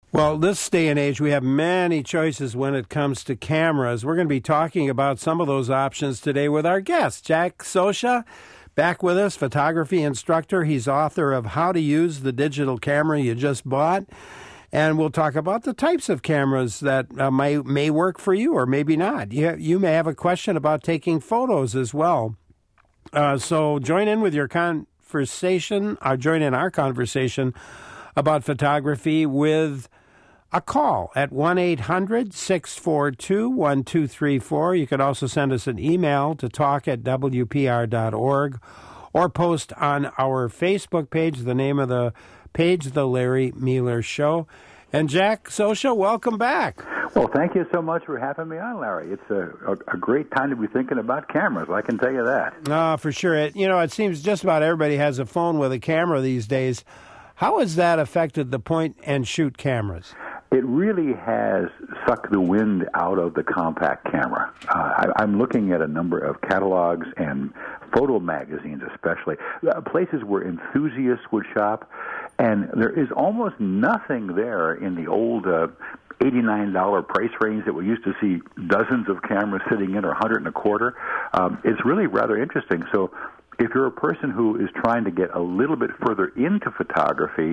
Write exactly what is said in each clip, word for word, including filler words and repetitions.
Well, this day and age, we have many choices when it comes to cameras. We're going to be talking about some of those options today with our guest, Jack Sosha, back with us, photography instructor. He's author of How to Use the Digital Camera You Just Bought. And we'll talk about the types of cameras that uh, may, may work for you or maybe not. You, you may have a question about taking photos as well. Uh, so join in with your conversation, or join in our conversation about photography with a call at one eight hundred six four two one two three four. You can also send us an email to talk at w p r dot org or post on our Facebook page, the name of the page, The Larry Mueller Show. And Jack Sosha, welcome back. Well, thank you so much for having me on, Larry. It's a, a, a great time to be thinking about cameras, I can tell you that. Uh, for sure. It, you know, it seems just about everybody has a phone with a camera these days. How has that affected the point-and-shoot cameras? It really has sucked the wind out of the compact camera. Uh, I, I'm looking at a number of catalogs and photo magazines especially, uh, places where enthusiasts would shop, and there is almost nothing there in the old uh, eighty-nine dollars price range that we used to see dozens of cameras sitting in, or one hundred and a quarter. Um, it's really rather interesting. So if you're a person who is trying to get a little bit further into photography,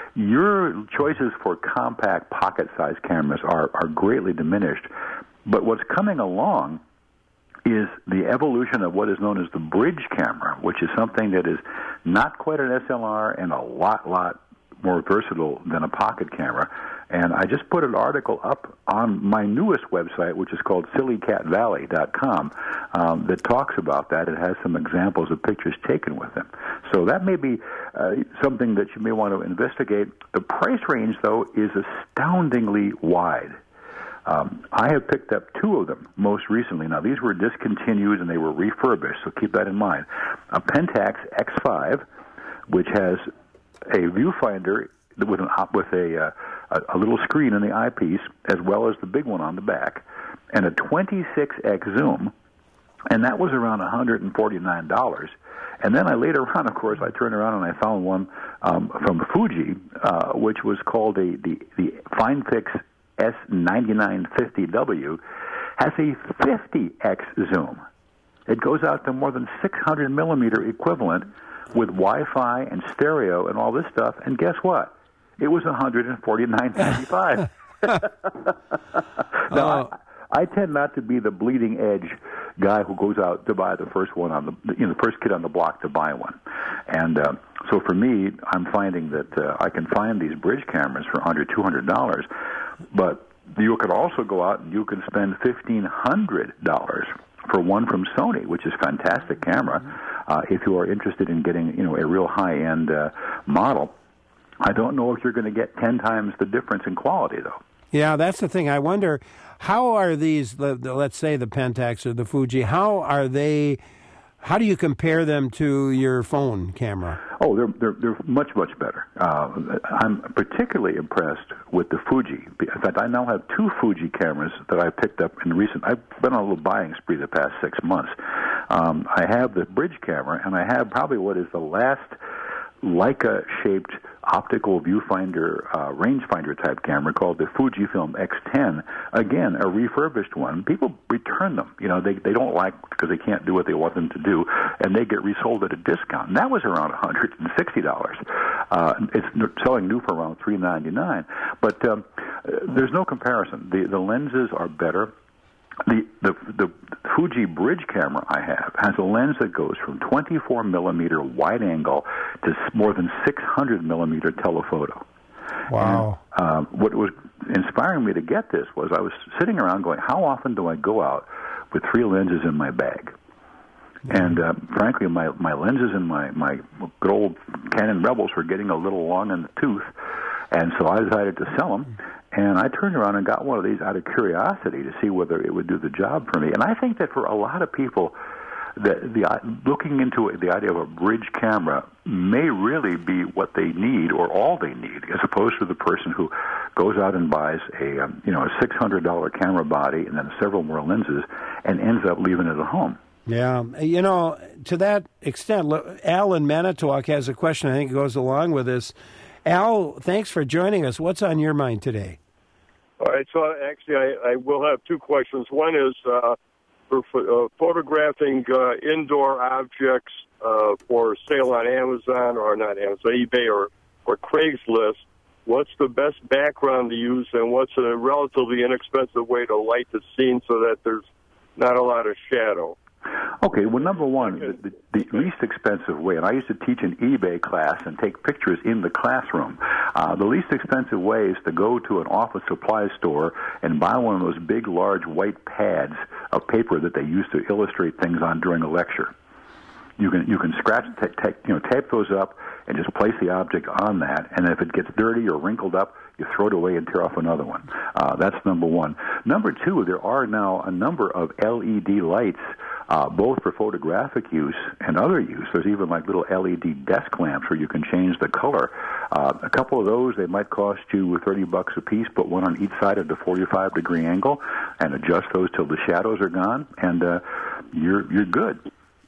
your choices for compact pocket-sized cameras are, are greatly diminished. But what's coming along is the evolution of what is known as the bridge camera, which is something that is not quite an S L R and a lot, lot more versatile than a pocket camera. And I just put an article up on my newest website, which is called silly cat valley dot com, um, that talks about that. It has some examples of pictures taken with them. So that may be uh, something that you may want to investigate. The price range, though, is astoundingly wide. Um, I have picked up two of them most recently. Now, these were discontinued and they were refurbished, so keep that in mind. A Pentax X five, which has a viewfinder with an with a, uh, a little screen in the eyepiece, as well as the big one on the back, and a twenty-six X zoom, and that was around one hundred forty-nine dollars. And then I later on, of course, I turned around and I found one um, from Fuji, uh, which was called a, the the FineFix S ninety-nine fifty W, has a fifty X zoom. It goes out to more than six hundred millimeter equivalent with Wi-Fi and stereo and all this stuff. And guess what? It was one hundred forty-nine ninety-five. Now, oh. I, I tend not to be the bleeding edge guy who goes out to buy the first one on the you know the first kid on the block to buy one, and uh, so for me, I'm finding that uh, I can find these bridge cameras for under two hundred dollars, but you could also go out and you can spend fifteen hundred dollars for one from Sony, which is a fantastic camera, uh, if you are interested in getting you know a real high end uh, model. I don't know if you're going to get ten times the difference in quality, though. Yeah, that's the thing. I wonder, how are these, the, the, let's say the Pentax or the Fuji, how are they, how do you compare them to your phone camera? Oh, they're they're, they're much, much better. Uh, I'm particularly impressed with the Fuji. In fact, I now have two Fuji cameras that I picked up in recent, I've been on a little buying spree the past six months. Um, I have the bridge camera, and I have probably what is the last Leica-shaped optical viewfinder, uh, rangefinder type camera called the Fujifilm X ten. Again, a refurbished one. People return them. You know, they they don't like because they can't do what they want them to do, and they get resold at a discount. And that was around one hundred sixty dollars. Uh, it's selling new for around three ninety-nine. But um, there's no comparison. The the lenses are better. The, the the Fuji bridge camera I have has a lens that goes from twenty-four millimeter wide angle to more than six hundred millimeter telephoto. Wow. And, uh, what was inspiring me to get this was I was sitting around going, how often do I go out with three lenses in my bag? Mm-hmm. And uh, frankly, my, my lenses in my, my good old Canon Rebels were getting a little long in the tooth, and so I decided to sell them. And I turned around and got one of these out of curiosity to see whether it would do the job for me. And I think that for a lot of people, the, the looking into the idea of a bridge camera may really be what they need or all they need, as opposed to the person who goes out and buys a um, you know a six hundred dollars camera body and then several more lenses and ends up leaving it at home. Yeah, you know, to that extent, look, Al in Manitowoc has a question I think goes along with this. Al, thanks for joining us. What's on your mind today? All right, so actually I, I will have two questions. One is uh, for uh, photographing uh, indoor objects uh, for sale on Amazon, or not Amazon, eBay or, or Craigslist. What's the best background to use, and what's a relatively inexpensive way to light the scene so that there's not a lot of shadow? Okay, well, number one, the, the, the least expensive way, and I used to teach an eBay class and take pictures in the classroom. Uh, the least expensive way is to go to an office supply store and buy one of those big, large white pads of paper that they use to illustrate things on during a lecture. You can you can scratch, t- t- you know, tape those up and just place the object on that. And if it gets dirty or wrinkled up, you throw it away and tear off another one. Uh, that's number one. Number two, there are now a number of L E D lights, uh, both for photographic use and other use. There's even like little L E D desk lamps where you can change the color. Uh, a couple of those, they might cost you thirty bucks a piece, put one on each side at the forty-five degree angle and adjust those till the shadows are gone, and uh, you're you're good.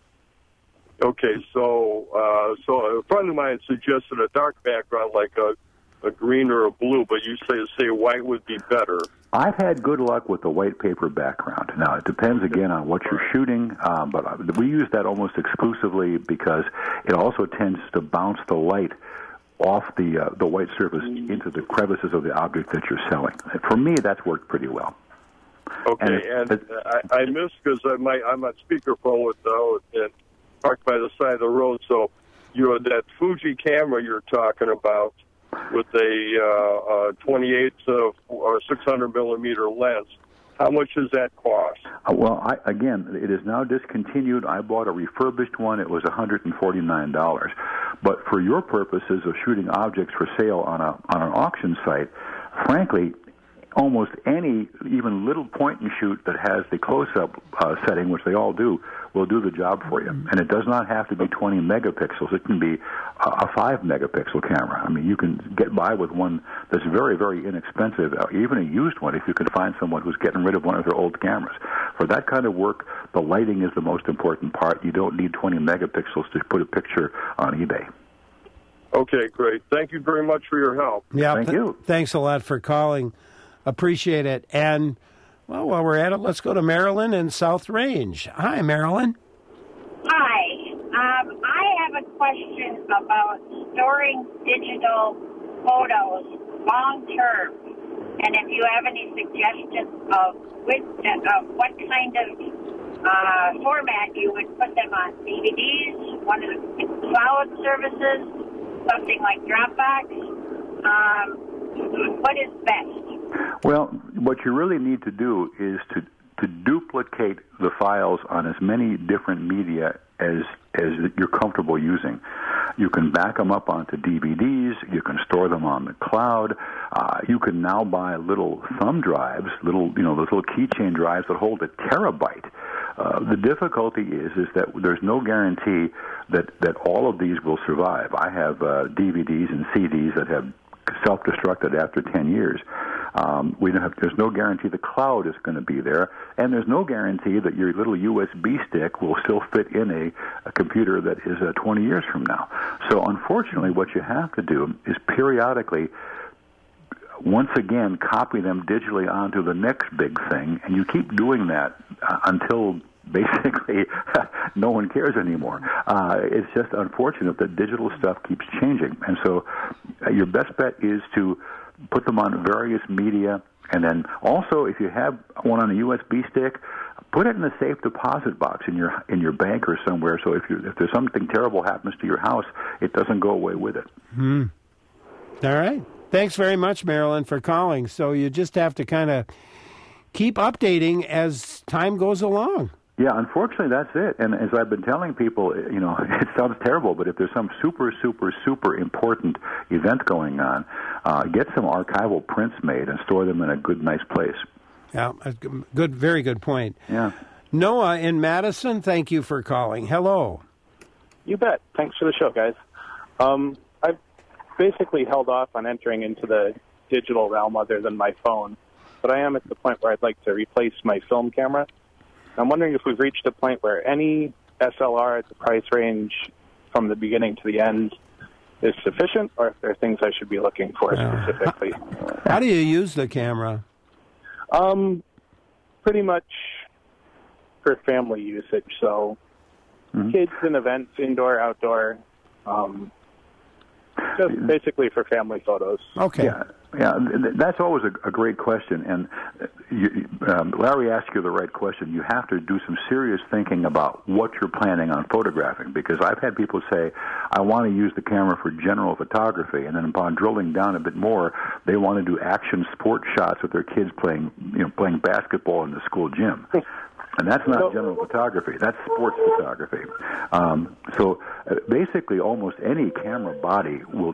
Okay, so uh, so a friend of mine suggested a dark background like a, a green or a blue, but you say say white would be better. I've had good luck with the white paper background. Now, it depends, again, on what you're shooting, um, but we use that almost exclusively because it also tends to bounce the light off the uh, the white surface into the crevices of the object that you're selling. For me, that's worked pretty well. Okay, and, it, and it, I, I missed because I'm on speakerphone with uh, and parked by the side of the road, so you know that Fuji camera you're talking about with a uh, uh, twenty-eight uh, or six hundred millimeter lens. How much does that cost? Uh, well, I, again, it is now discontinued. I bought a refurbished one. It was one hundred forty-nine dollars. But for your purposes of shooting objects for sale on a on an auction site, frankly, almost any, even little point and shoot that has the close-up uh, setting, which they all do, will do the job for you. And it does not have to be twenty megapixels. It can be a five megapixel camera. I mean, you can get by with one that's very, very inexpensive, even a used one, if you can find someone who's getting rid of one of their old cameras. For that kind of work, the lighting is the most important part. You don't need twenty megapixels to put a picture on eBay. Okay, great. Thank you very much for your help. Yeah, Thank th- you. Thanks a lot for calling. Appreciate it. And, well, while we're at it, let's go to Marilyn in South Range. Hi, Marilyn. Hi. Um, I have a question about storing digital photos long term, and if you have any suggestions of, which, of what kind of uh, format you would put them on. D V Ds, one of the cloud services, something like Dropbox. Um, what is best? Well, what you really need to do is to to duplicate the files on as many different media as as you're comfortable using. You can back them up onto D V Ds. You can store them on the cloud. Uh, you can now buy little thumb drives, little you know those little keychain drives that hold a terabyte. Uh, the difficulty is is that there's no guarantee that that all of these will survive. I have uh, D V Ds and C Ds that have self-destructed after ten years. Um, we don't have, there's no guarantee the cloud is going to be there, and there's no guarantee that your little U S B stick will still fit in a, a computer that is uh, twenty years from now. So unfortunately, what you have to do is periodically, once again, copy them digitally onto the next big thing, and you keep doing that uh, until basically no one cares anymore. Uh, it's just unfortunate that digital stuff keeps changing. And so uh, your best bet is to put them on various media, and then also if you have one on a U S B stick, put it in a safe deposit box in your in your bank or somewhere, so if you if there's something terrible happens to your house, it doesn't go away with it. Hmm. All right. Thanks very much, Marilyn, for calling. So you just have to kind of keep updating as time goes along. Yeah, unfortunately, that's it. And as I've been telling people, you know, it sounds terrible, but if there's some super, super, super important event going on, uh, get some archival prints made and store them in a good, nice place. Yeah, good, very good point. Yeah. Noah in Madison, thank you for calling. Hello. You bet. Thanks for the show, guys. Um, I've basically held off on entering into the digital realm other than my phone, but I am at the point where I'd like to replace my film camera. I'm wondering if we've reached a point where any S L R at the price range from the beginning to the end is sufficient, or if there are things I should be looking for Yeah. specifically. How do you use the camera? Um, pretty much for family usage. So mm-hmm. kids and events, indoor, outdoor, um, just basically for family photos. Okay. Yeah, yeah, that's always a, a great question. And you, um, Larry asked you the right question. You have to do some serious thinking about what you're planning on photographing, because I've had people say, I want to use the camera for general photography, and then upon drilling down a bit more, they want to do action sport shots with their kids playing, you know, playing basketball in the school gym. And that's not general photography. That's sports photography. Um, so uh, basically, almost any camera body will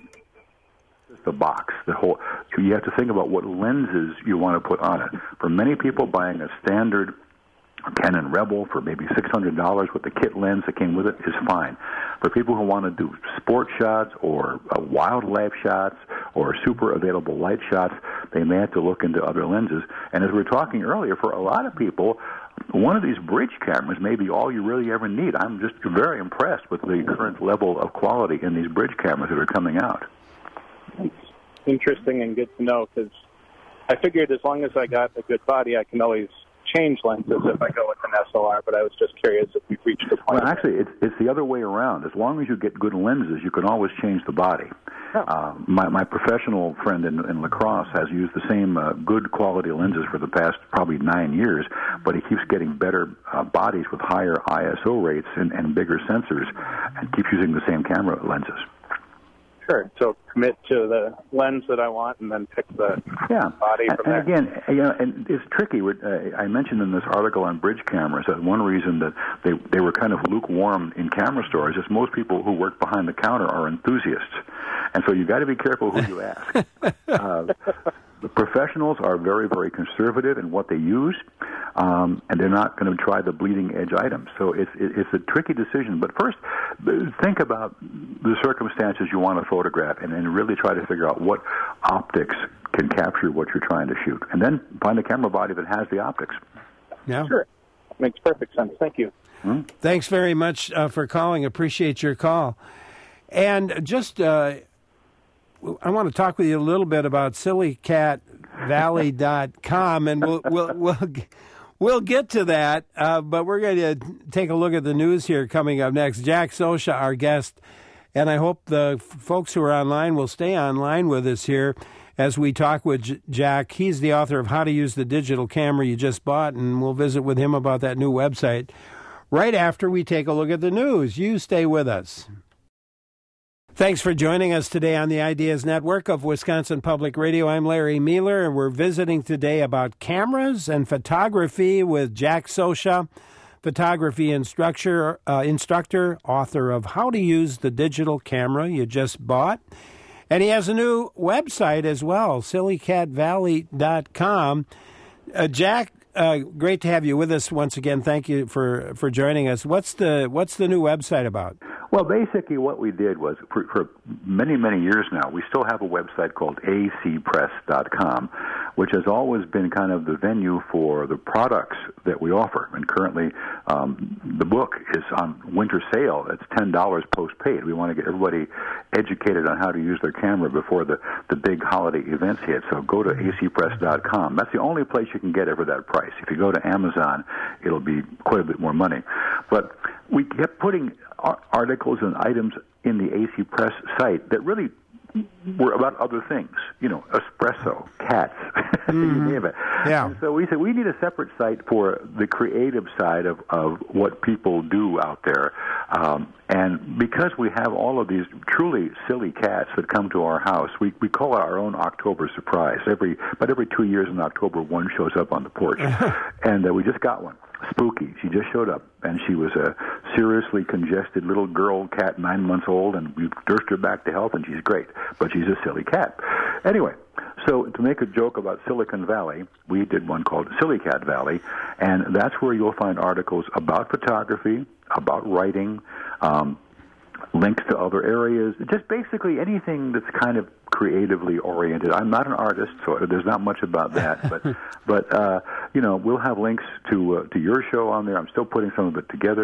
the box. The whole. You have to think about what lenses you want to put on it. For many people, buying a standard Canon Rebel for maybe six hundred dollars with the kit lens that came with it is fine. For people who want to do sport shots or uh, wildlife shots or super available light shots, they may have to look into other lenses. And as we were talking earlier, for a lot of people, one of these bridge cameras may be all you really ever need. I'm just very impressed with the current level of quality in these bridge cameras that are coming out. It's interesting and good to know, because I figured as long as I got a good body, I can always change lenses if I go with an S L R, but I was just curious if we've reached the point. Well, actually, it's, it's the other way around. As long as you get good lenses, you can always change the body. Oh. Uh, my, my professional friend in, in La Crosse has used the same uh, good quality lenses for the past probably nine years, but he keeps getting better uh, bodies with higher I S O rates and, and bigger sensors, and keeps using the same camera lenses. Sure. So commit to the lens that I want, and then pick the yeah. body from and, there. And again, you know, and it's tricky. Uh, I mentioned in this article on bridge cameras that one reason that they they were kind of lukewarm in camera stores is most people who work behind the counter are enthusiasts, and so you got to be careful who you ask. uh, the professionals are very, very conservative in what they use, um, and they're not going to try the bleeding edge items. So it's it, it's a tricky decision. But first, think about the circumstances you want to photograph, and then really try to figure out what optics can capture what you're trying to shoot, and then find a camera body that has the optics. Yeah, sure, makes perfect sense. Thank you. Hmm? Thanks very much uh, for calling. Appreciate your call. And just, uh, I want to talk with you a little bit about silly cat valley dot com, and we'll we'll we'll. We'll get to that, uh, but we're going to take a look at the news here coming up next. Jack Sosha, our guest, and I hope the f- folks who are online will stay online with us here as we talk with J- Jack. He's the author of How to Use the Digital Camera You Just Bought, and we'll visit with him about that new website right after we take a look at the news. You stay with us. Thanks for joining us today on the Ideas Network of Wisconsin Public Radio. I'm Larry Mueller, and we're visiting today about cameras and photography with Jack Sosha, photography instructor, uh, instructor, author of How to Use the Digital Camera You Just Bought. And he has a new website as well, silly cat valley dot com. Uh, Jack, uh, great to have you with us once again. Thank you for, for joining us. What's the what's the new website about? Well, basically what we did was, for, for many, many years now, we still have a website called A C press dot com, which has always been kind of the venue for the products that we offer. And currently, um, the book is on winter sale. It's ten dollars postpaid. We want to get everybody educated on how to use their camera before the, the big holiday events hit. So go to A C press dot com. That's the only place you can get it for that price. If you go to Amazon, it'll be quite a bit more money. But we kept putting articles and items in the A C Press site that really were about other things, you know, espresso, cats, mm-hmm. you name it. Yeah. And so we said we need a separate site for the creative side of, of what people do out there. Um, and because we have all of these truly silly cats that come to our house, we, we call it our own October surprise. Every About every two years in October, one shows up on the porch. And uh, we just got one. Spooky. She just showed up, and she was a seriously congested little girl cat, nine months old, and we nursed her back to health, and she's great, but she's a silly cat. Anyway, so to make a joke about Silicon Valley, we did one called Silly Cat Valley, and that's where you'll find articles about photography, about writing, um, links to other areas, just basically anything that's kind of creatively oriented. I'm not an artist, so there's not much about that, but but uh, you know, we'll have links to uh, to your show on there. I'm still putting some of it together.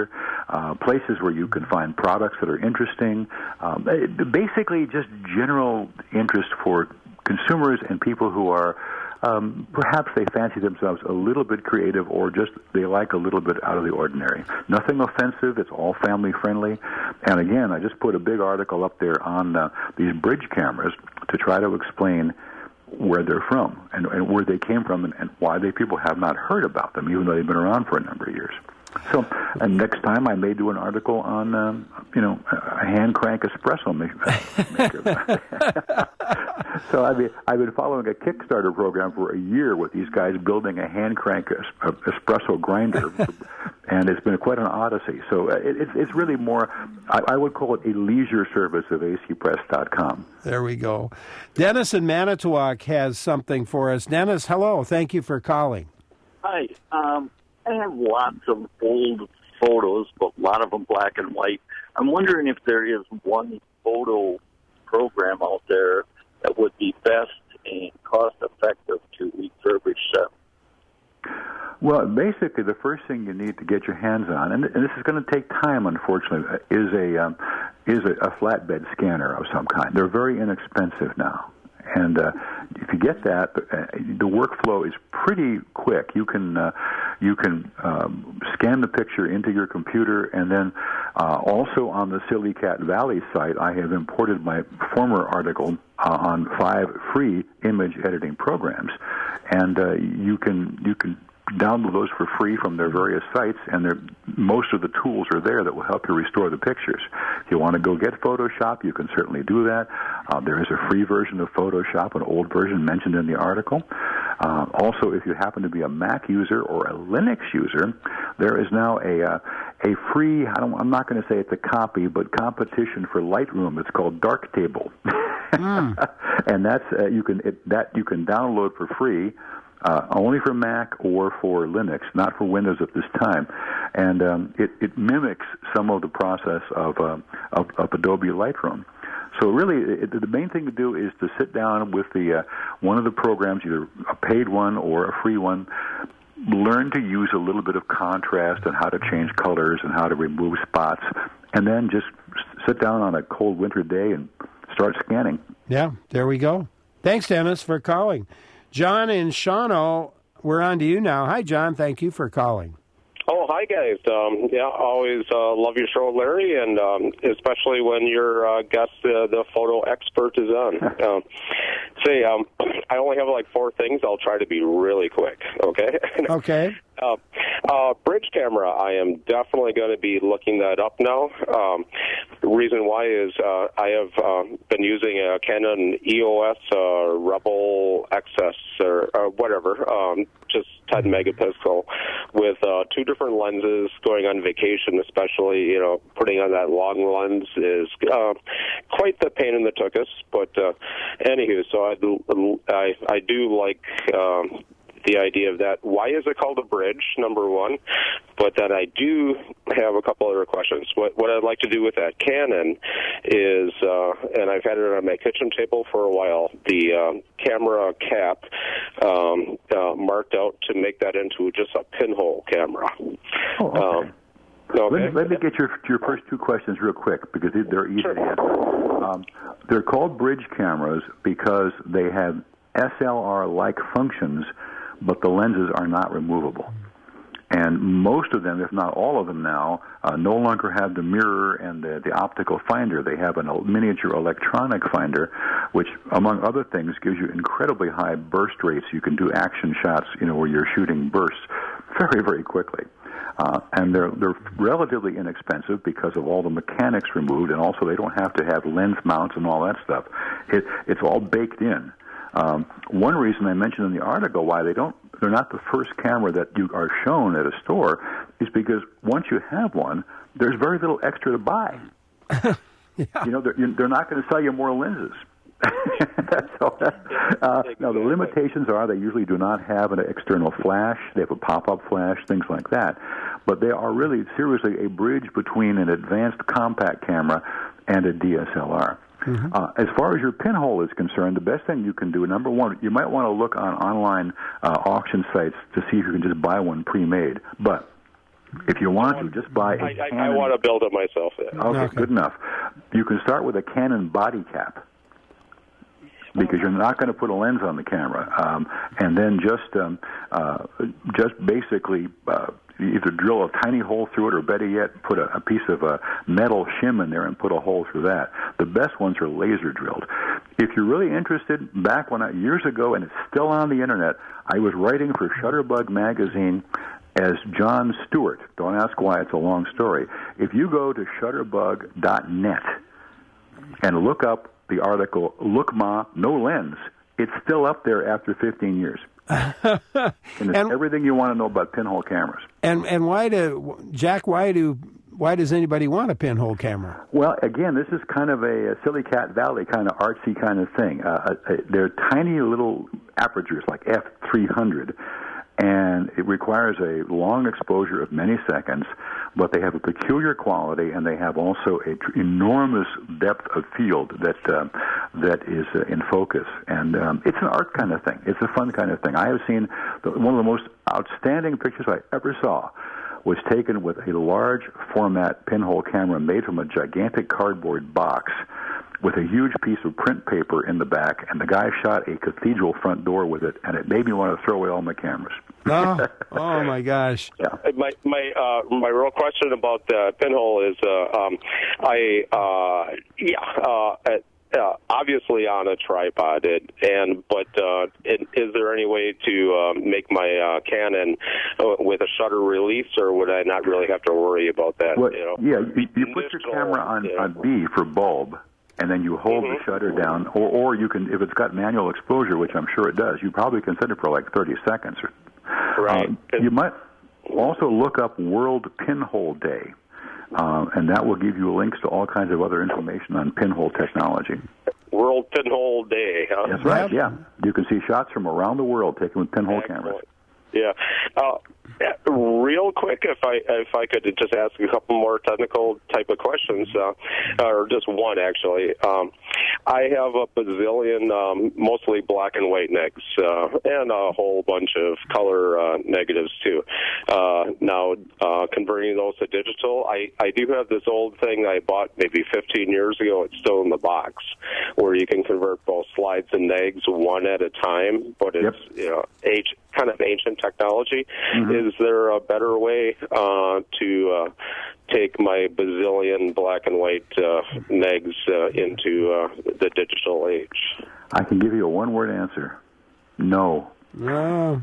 uh, places where you can find products that are interesting. Um, basically, just general interest for consumers and people who are um, perhaps they fancy themselves a little bit creative, or just they like a little bit out of the ordinary. Nothing offensive. It's all family friendly. And again, I just put a big article up there on uh, these bridge cameras to try to explain where they're from and, and where they came from, and, and why they people have not heard about them, even though they've been around for a number of years. So, and next time I may do an article on, um, you know, a hand crank espresso maker. So I've been, I've been following a Kickstarter program for a year with these guys building a hand crank es- espresso grinder, and it's been quite an odyssey. So it, it's it's really more, I, I would call it a leisure service of A C press dot com. There we go. Dennis in Manitowoc has something for us. Dennis, hello. Thank you for calling. Hi. Um, I have lots of old photos, but a lot of them black and white. I'm wondering if there is one photo program out there that would be best and cost-effective to refurbish them. Well, basically, the first thing you need to get your hands on, and, and this is going to take time, unfortunately, is a um, is a, a flatbed scanner of some kind. They're very inexpensive now. And uh, if you get that, uh, the workflow is pretty quick. You can uh, you can um, scan the picture into your computer, and then uh, also on the Silly Cat Valley site, I have imported my former article uh, on five free image editing programs, and uh, you can you can. download those for free from their various sites, and most of the tools are there that will help you restore the pictures. If you want to go get Photoshop, you can certainly do that. Uh, there is a free version of Photoshop, an old version mentioned in the article. Uh, also, if you happen to be a Mac user or a Linux user, there is now a uh, a free, I don't, I'm not going to say it's a copy, but competition for Lightroom. It's called Darktable. Mm. And that's uh, you can it, that you can download for free. Uh, only for Mac or for Linux, not for Windows at this time, and um, it, it mimics some of the process of, uh, of, of Adobe Lightroom. So really, it, the main thing to do is to sit down with the uh, one of the programs, either a paid one or a free one. Learn to use a little bit of contrast and how to change colors and how to remove spots, and then just sit down on a cold winter day and start scanning. Yeah, there we go. Thanks, Dennis, for calling. John in Shawano, we're on to you now. Hi, John. Thank you for calling. Oh, hi, guys. Um, yeah, always uh, love your show, Larry, and um, especially when your uh, guest, uh, the photo expert, is on. um, say, um, I only have like four things. I'll try to be really quick, okay? Okay. Uh, uh, bridge camera, I am definitely going to be looking that up now. Um, the reason why is uh, I have uh, been using a Canon E O S uh, Rebel X S or, or whatever, um, just ten megapixel with uh, two different lenses. Going on vacation, especially, you know, putting on that long lens is uh, quite the pain in the tuchus. But uh, anywho, so I do, I, I do like um, the idea of that. Why is it called a bridge, number one? But then I do have a couple other questions. What, what I'd like to do with that Canon is, uh, and I've had it on my kitchen table for a while, the um, camera cap um, uh, marked out to make that into just a pinhole camera. Oh, okay. Um, Okay. Let, me, let me get your your first two questions real quick, because they're easy to answer. Um, they're called bridge cameras because they have S L R-like functions, but the lenses are not removable. And most of them, if not all of them now, uh, no longer have the mirror and the, the optical finder. They have a miniature electronic finder, which, among other things, gives you incredibly high burst rates. You can do action shots, you know, where you're shooting bursts very, very quickly. Uh, and they're they're relatively inexpensive because of all the mechanics removed, and also they don't have to have lens mounts and all that stuff. It, it's all baked in. Um, one reason I mentioned in the article why they don't they're not the first camera that you are shown at a store is because once you have one, there's very little extra to buy. Yeah. You know, they're, they're not going to sell you more lenses. That's all. Uh, now, the limitations are they usually do not have an external flash. They have a pop-up flash, things like that. But they are really seriously a bridge between an advanced compact camera and a D S L R. Mm-hmm. Uh, as far as your pinhole is concerned, the best thing you can do, number one, you might want to look on online uh, auction sites to see if you can just buy one pre-made. But If you want to, just buy a I, Canon. I, I want to build it myself. Yeah. Okay, Okay. good enough. You can start with a Canon body cap, because you're not going to put a lens on the camera, um, and then just um, uh, just basically uh, either drill a tiny hole through it, or better yet, put a, a piece of a metal shim in there and put a hole through that. The best ones are laser drilled. If you're really interested, back when I, years ago, and it's still on the internet, I was writing for Shutterbug magazine as John Stewart. Don't ask why; it's a long story. If you go to shutterbug dot net and look up the article, Look Ma, No Lens, it's still up there after fifteen years. and it's And- everything you want to know about pinhole cameras. And and why do Jack? Why do why does anybody want a pinhole camera? Well, again, this is kind of a, a Silly Cat Valley kind of artsy kind of thing. Uh, uh, they're tiny little apertures, like F three hundred, and it requires a long exposure of many seconds, but they have a peculiar quality, and they have also an tr- enormous depth of field that uh, that is uh, in focus. And um, it's an art kind of thing. It's a fun kind of thing. I have seen the, one of the most outstanding pictures I ever saw was taken with a large format pinhole camera made from a gigantic cardboard box with a huge piece of print paper in the back, and the guy shot a cathedral front door with it, and it made me want to throw away all my cameras. Oh, oh my gosh! Yeah. My my uh, my real question about the pinhole is, uh, um, I uh, yeah, uh, uh, obviously on a tripod, it, and but uh, it, is there any way to uh, make my uh, Canon uh, with a shutter release, or would I not really have to worry about that? Well, you know? yeah, you, you put your Digital, camera on, you know. on B for bulb, and then you hold Mm-hmm. the shutter down, or, or you can, if it's got manual exposure, which I'm sure it does, you probably can set it for like thirty seconds. Right. Um, you might also look up World Pinhole Day, um, and that will give you links to all kinds of other information on pinhole technology. World Pinhole Day, huh? That's right, yeah. You can see shots from around the world taken with pinhole Excellent. cameras. Yeah. Uh, real quick, if I if I could just ask a couple more technical type of questions, uh, or just one actually. Um, I have a bazillion, um, mostly black and white negs, uh, and a whole bunch of color uh, negatives too. Uh, now, uh, converting those to digital, I, I do have this old thing I bought maybe fifteen years ago. It's still in the box, where you can convert both slides and negs one at a time, but it's Yep. you know age kind of ancient technology. Mm-hmm. Is there a better way uh, to uh, take my bazillion black and white uh, negs uh, into uh, the digital age? I can give you a one-word answer. No. Oh,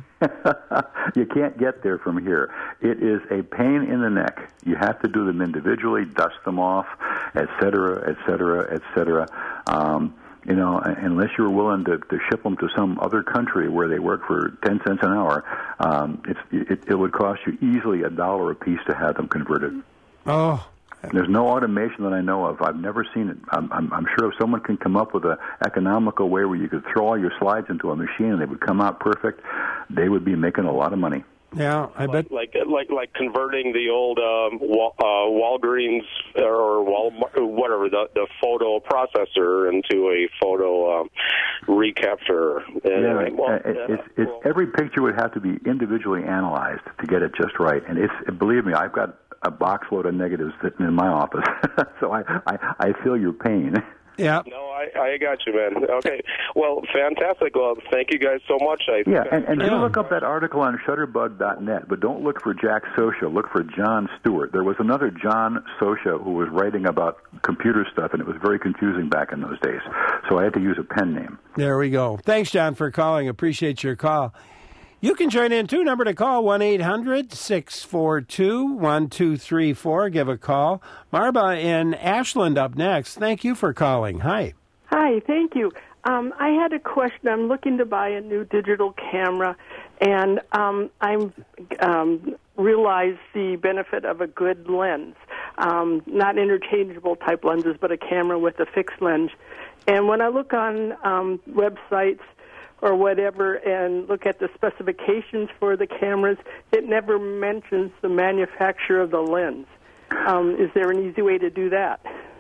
You can't get there from here. It is a pain in the neck. You have to do them individually, dust them off, et cetera, et cetera, et cetera. Um, you know, unless you're willing to, to ship them to some other country where they work for ten cents an hour, um, it's, it, it would cost you easily a dollar a piece to have them converted. oh, There's no automation that I know of. I've never seen it. I'm, I'm, I'm sure if someone can come up with an economical way where you could throw all your slides into a machine and they would come out perfect, they would be making a lot of money. yeah. I bet. Like like like converting the old um, Wal, uh, Walgreens or Walmart, whatever the the photo processor into a photo um, recapture. Yeah, well, uh, it, it's, it's well, every picture would have to be individually analyzed to get it just right. And it's believe me, I've got a box load of negatives sitting in my office, so I, I I feel your pain. Yeah. No, I, I got you, man. Okay. Well, fantastic. Well, thank you guys so much. I Yeah, and, and do Yeah. look up that article on shutterbug dot net, but don't look for Jack Sosha. Look for John Stewart. There was another John Sosha who was writing about computer stuff, and it was very confusing back in those days. So I had to use a pen name. There we go. Thanks, John, for calling. Appreciate your call. You can join in, too. Number to call, one eight hundred six four two one two three four. Give a call. Marba in Ashland up next. Thank you for calling. Hi. Hi, thank you. Um, I had a question. I'm looking to buy a new digital camera, and um, I'm um, realize the benefit of a good lens, um, not interchangeable type lenses, but a camera with a fixed lens. And when I look on um, websites or whatever and look at the specifications for the cameras, it never mentions the manufacturer of the lens. Um, is there an easy way to do that?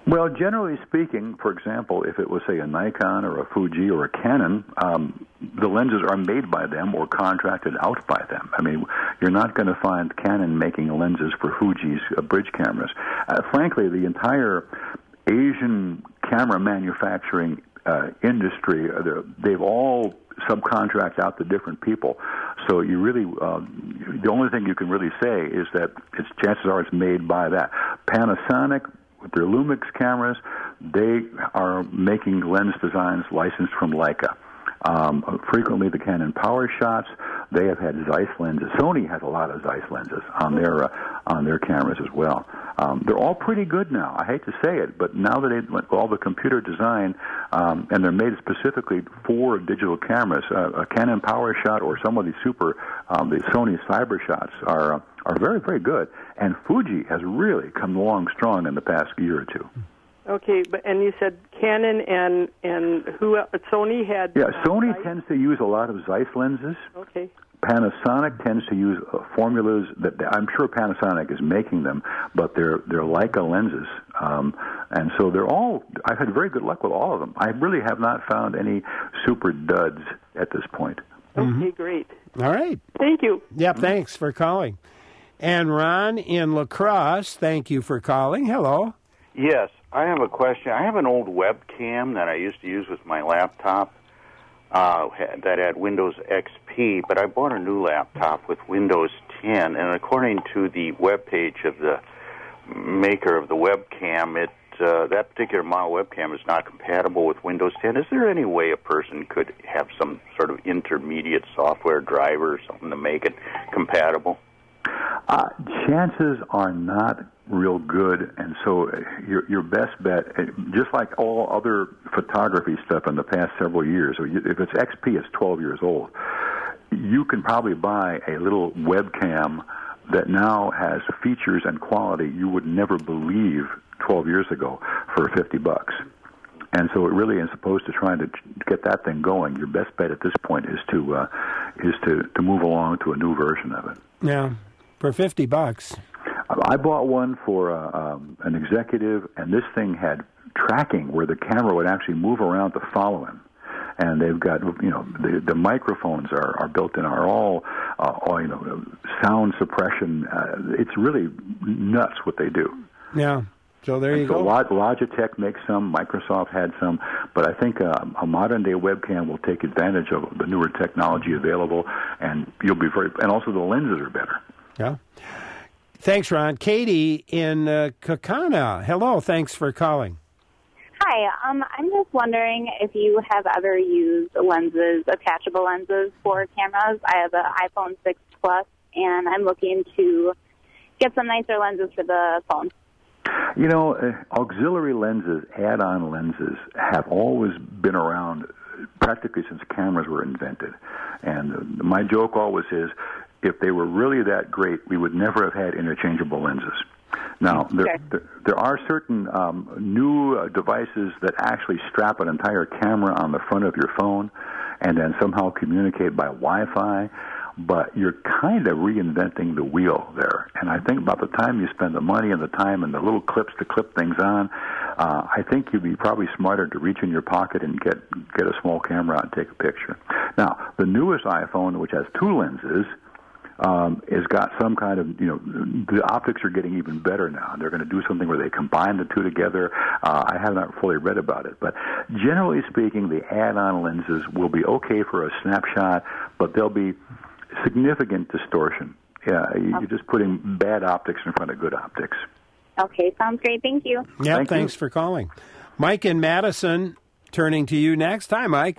Well, generally speaking, for example, if it was, say, a Nikon or a Fuji or a Canon, um, the lenses are made by them or contracted out by them. I mean, you're not going to find Canon making lenses for Fuji's uh, bridge cameras. Uh, frankly, the entire Asian camera manufacturing uh, industry, uh, they've all subcontract out to different people. So you really, um, the only thing you can really say is that it's chances are it's made by that. Panasonic, with their Lumix cameras, they are making lens designs licensed from Leica. Um, frequently, the Canon PowerShots, they have had Zeiss lenses. Sony has a lot of Zeiss lenses on their uh, on their cameras as well. Um, they're all pretty good now. I hate to say it, but now that they went all the computer design, um, and they're made specifically for digital cameras, uh, a Canon PowerShot or some of these super, um, the Sony CyberShots are uh, are very, very good. And Fuji has really come along strong in the past year or two. Okay, but and you said Canon and and who else? Sony had. Yeah, uh, Sony Zeiss? tends to use a lot of Zeiss lenses. Okay. Panasonic tends to use uh, formulas that I'm sure Panasonic is making them, but they're they're Leica lenses, um, and so they're all. I've had very good luck with all of them. I really have not found any super duds at this point. Okay, Mm-hmm. great. All right. Thank you. Yeah, thanks for calling. And Ron in La Crosse, thank you for calling. Hello. Yes, I have a question. I have an old webcam that I used to use with my laptop uh, that had Windows X P, but I bought a new laptop with Windows ten, and according to the webpage of the maker of the webcam, it uh, that particular model webcam is not compatible with Windows ten. Is there any way a person could have some sort of intermediate software driver or something to make it compatible? Uh, chances are not real good, and so your your best bet, just like all other photography stuff in the past several years, if it's X P, it's twelve years old, you can probably buy a little webcam that now has features and quality you would never believe twelve years ago for fifty bucks. And so it really is supposed to try to get that thing going. Your best bet at this point is to uh, is to, to move along to a new version of it. Yeah, for fifty bucks. I bought one for uh, um, an executive, and this thing had tracking where the camera would actually move around to follow him. And they've got, you know, the, the microphones are, are built in, are all, uh, all, you know, sound suppression. Uh, it's really nuts what they do. Yeah. So there you so go. Log- Logitech makes some, Microsoft had some, but I think uh, a modern-day webcam will take advantage of the newer technology available, and you'll be very, and also the lenses are better. Yeah. Thanks, Ron. Katie in uh, Kakana. Hello. Thanks for calling. Hi. Um, I'm just wondering if you have ever used lenses, attachable lenses for cameras. I have an iPhone six Plus, and I'm looking to get some nicer lenses for the phone. You know, uh, auxiliary lenses, add-on lenses, have always been around practically since cameras were invented. And uh, my joke always is, if they were really that great, we would never have had interchangeable lenses. Now, there, okay. there, there are certain um, new uh, devices that actually strap an entire camera on the front of your phone and then somehow communicate by Wi-Fi, but you're kind of reinventing the wheel there. And I think about the time you spend the money and the time and the little clips to clip things on, uh, I think you'd be probably smarter to reach in your pocket and get get a small camera out and take a picture. Now, the newest iPhone, which has two lenses, Um, has got some kind of, you know, the optics are getting even better now. They're going to do something where they combine the two together. Uh, I have not fully read about it. But generally speaking, the add-on lenses will be okay for a snapshot, but there'll be significant distortion. Yeah, you're just putting bad optics in front of good optics. Okay, sounds great. Thank you. Yeah, Thank thanks you. for calling. Mike in Madison, turning to you next. Hi, Mike.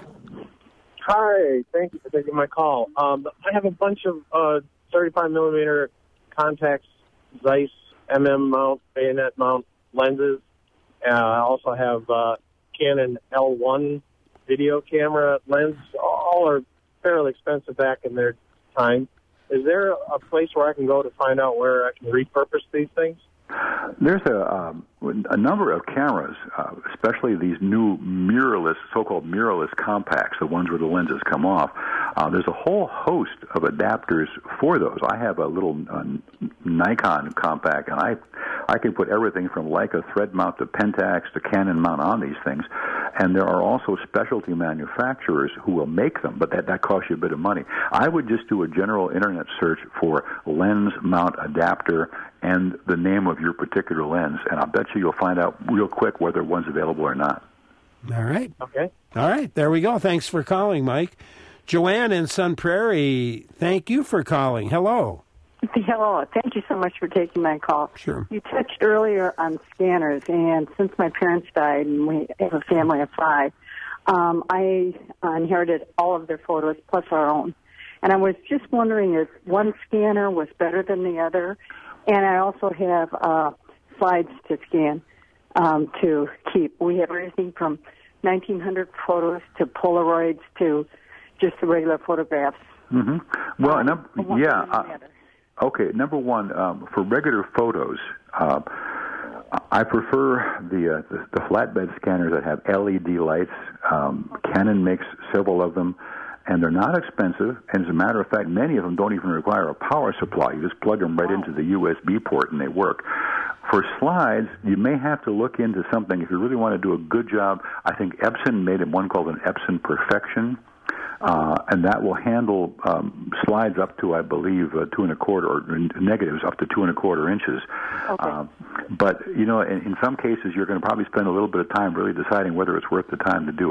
Hi, thank you for taking my call. Um, I have a bunch of uh, thirty-five millimeter Contax Zeiss M M mount, bayonet mount lenses. Uh, I also have uh, Canon L one video camera lens. All are fairly expensive back in their time. Is there a place where I can go to find out where I can repurpose these things? There's a um, a number of cameras, uh, especially these new mirrorless, so-called mirrorless compacts, the ones where the lenses come off. Uh, there's a whole host of adapters for those. I have a little uh, Nikon compact, and I I can put everything from Leica thread mount to Pentax to Canon mount on these things. And there are also specialty manufacturers who will make them, but that, that costs you a bit of money. I would just do a general internet search for lens mount adapter and the name of your particular lens, and I'll bet you you'll find out real quick whether one's available or not. All right. Okay. All right. There we go. Thanks for calling, Mike. Joanne in Sun Prairie, thank you for calling. Hello. Hello. Thank you so much for taking my call. Sure. You touched earlier on scanners, and since my parents died and we have a family of five, um, I inherited all of their photos plus our own. And I was just wondering if one scanner was better than the other. And I also have uh, slides to scan um, to keep. We have everything from nineteen hundred photos to Polaroids to just the regular photographs. Mm-hmm. Well, um, num- yeah. Uh, okay, number one, um, for regular photos, uh, I prefer the, uh, the the flatbed scanners that have L E D lights. Um, Canon makes several of them, and they're not expensive. And as a matter of fact, many of them don't even require a power supply. You just plug them right into the U S B port, and they work. For slides, you may have to look into something. If you really want to do a good job, I think Epson made one called an Epson Perfection. Uh, and that will handle um, slides up to, I believe, uh, two and a quarter, or negatives up to two and a quarter inches. Okay. Uh, but, you know, in, in some cases, you're going to probably spend a little bit of time really deciding whether it's worth the time to do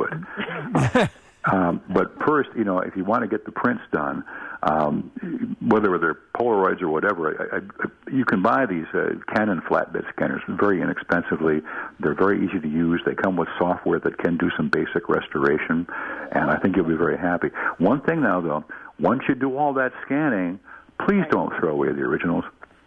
it. um, but first, you know, if you want to get the prints done, um, whether they're Polaroids or whatever, I, I, you can buy these uh, Canon flatbed scanners very inexpensively. They're very easy to use. They come with software that can do some basic restoration, and I think you'll be very happy. One thing now, though, once you do all that scanning, please don't throw away the originals.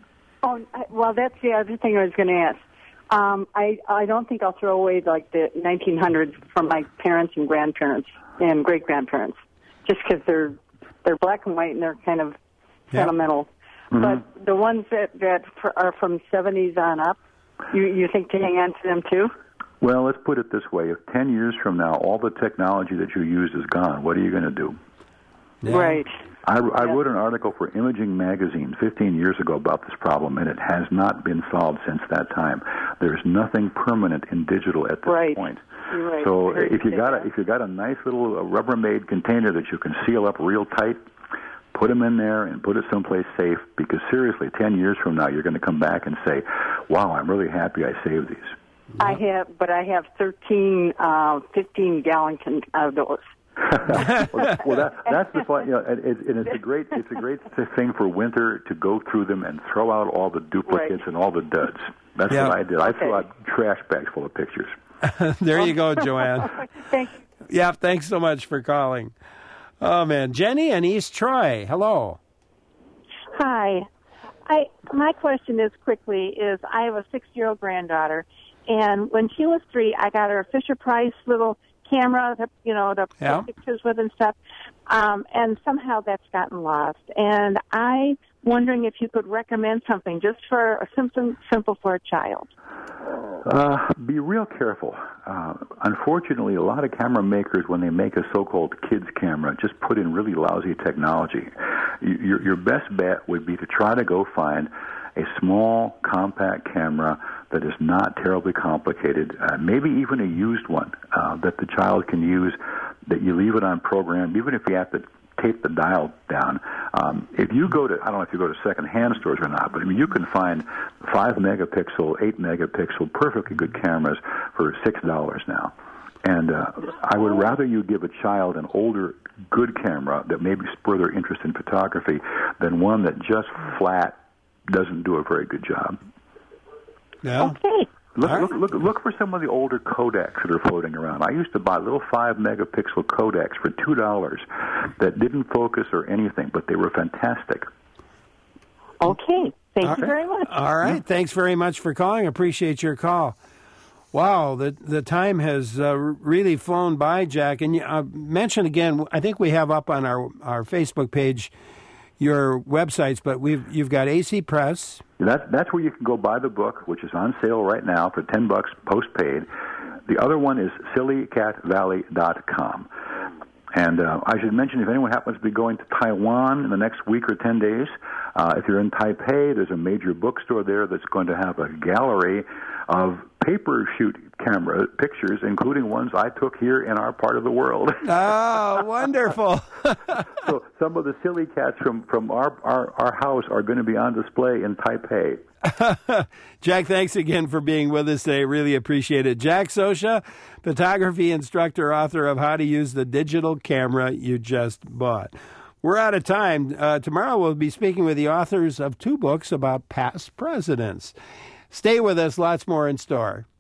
Oh, well, that's the other thing I was going to ask. Um, I I don't think I'll throw away like the nineteen hundreds from my parents and grandparents and great grandparents, just because they're they're black and white and they're kind of yeah. sentimental. Mm-hmm. But the ones that that are from seventies on up, you you think to hang on to them too? Well, let's put it this way: if ten years from now all the technology that you used is gone, what are you going to do? Yeah. Right. I, I yeah. wrote an article for Imaging Magazine fifteen years ago about this problem, and it has not been solved since that time. There's nothing permanent in digital at this right. point. You're right. So if you got a, if you got a nice little uh, Rubbermaid container that you can seal up real tight, put them in there and put it someplace safe. Because seriously, ten years from now, you're going to come back and say, "Wow, I'm really happy I saved these." I have, but I have thirteen, uh, fifteen gallon con- of those. well, well, that, that's the fun. You know, and, it, and it's a great, it's a great thing for winter to go through them and throw out all the duplicates right. and all the duds. That's yeah. what I did. I okay. threw out trash bags full of pictures. There you go, Joanne. Thank you. Yeah, thanks so much for calling. Oh man, Jenny in East Troy. Hello. Hi. I my question is quickly is I have a six-year-old granddaughter, and when she was three, I got her a Fisher Price little camera, to, you know, to yeah. take pictures with and stuff, um, and somehow that's gotten lost. And I'm wondering if you could recommend something just for a simple, simple for a child. Uh, be real careful. Uh, unfortunately, a lot of camera makers, when they make a so-called kids camera, just put in really lousy technology. Your, your best bet would be to try to go find a small, compact camera that is not terribly complicated, uh, maybe even a used one uh, that the child can use, that you leave it on program, even if you have to tape the dial down. Um, if you go to, I don't know if you go to second-hand stores or not, but I mean, you can find five megapixel, eight megapixel, perfectly good cameras for six dollars now. And uh, I would rather you give a child an older, good camera that maybe spur their interest in photography than one that just flat doesn't do a very good job. Yeah. Okay. Look, look, look, look for some of the older Kodaks that are floating around. I used to buy little five megapixel Kodaks for two dollars that didn't focus or anything, but they were fantastic. Okay. Thank All you right. very much. All right. Yeah. Thanks very much for calling. Appreciate your call. Wow, the the time has uh, really flown by, Jack. And uh, mention again, I think we have up on our, our Facebook page your websites, but we've you've got A C Press. That's that's where you can go buy the book, which is on sale right now for ten bucks postpaid. The other one is silly cat valley dot com. And uh, I should mention, if anyone happens to be going to Taiwan in the next week or ten days, uh, if you're in Taipei, there's a major bookstore there that's going to have a gallery of paper shoot camera pictures, including ones I took here in our part of the world. Oh, wonderful. So some of the silly cats from, from our, our, our house are going to be on display in Taipei. Jack, thanks again for being with us today. Really appreciate it. Jack Sosha, photography instructor, author of How to Use the Digital Camera You Just Bought. We're out of time. Uh, tomorrow we'll be speaking with the authors of two books about past presidents. Stay with us. Lots more in store.